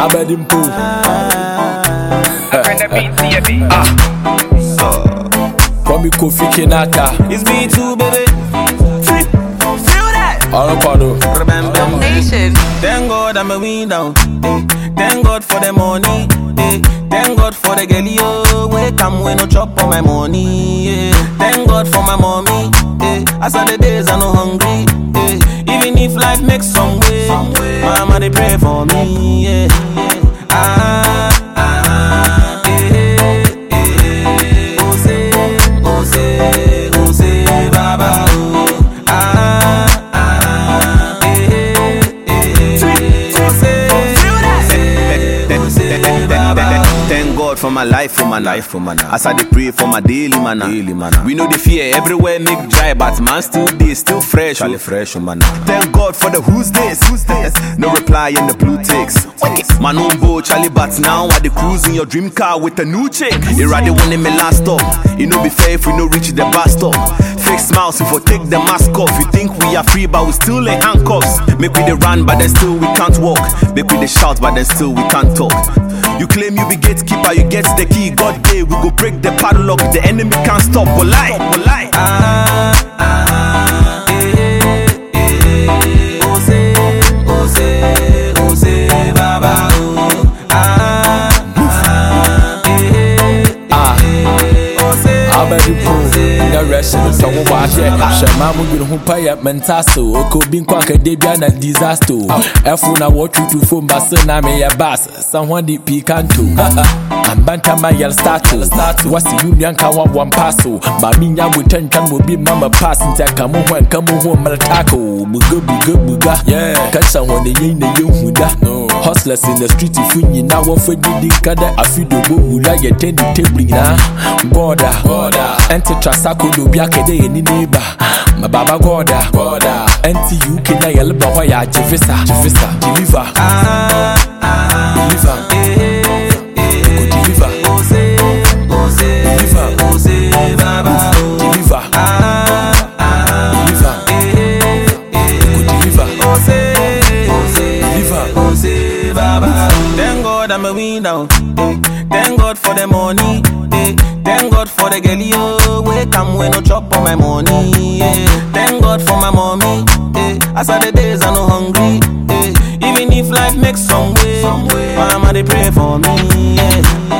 Abedimpo. Kwame Kofi Kinata. It's me too, baby. Feel that. All up on Nation. Thank God I'm a winner. Thank God for the money. Thank God for the girl, yo. Wake up when no chop on my money. Thank God for my mommy. As of the days I no hungry. Even if life makes some way, mama they pray for me. Baba. Thank God for my life, for my life. As I dey pray for my daily manna. We know the fear everywhere make dry, but man still dey, still fresh. Thank God for the who's this. No reply in the blue ticks. Man on board, Charlie, but now I dey cruise in your dream car with a new chick. You rather want me last stop. It no be fair if we no reach the bus stop. Fake smiles if we take the mask off. You think we are free, but we still in handcuffs. Make we dey run, but then still we can't walk. Make we dey shout, but then still we can't talk. You claim you be gatekeeper, you get the key. God day, we go break the padlock. The enemy can't stop. Walai. Someone watch it. Shamamu will who pay up mentaso. Oko bin quack a debian and disaster. Efuna watch you to phone basana me a bass. Someone the picanto. And banta my yell status. What's the union can one passo? Mamina will turn will be mama passing. Come home, maltaco. Buga. Yeah, catch someone the yin the young no. Hustlers in the street if we now offer the kada. I feel the boo like a tender table now. Border. Enter Trasako do Biakade in the neighbor. My Baba Goda. Enti you can I yell about why I Jevisa. Deliver. Thank God I'm a winner. Thank God for the money. Thank God for the girl, yo. Wake up when no chop on my money. Thank God for my mommy. As of the days I no hungry. Even if life makes some way, mama they pray for me.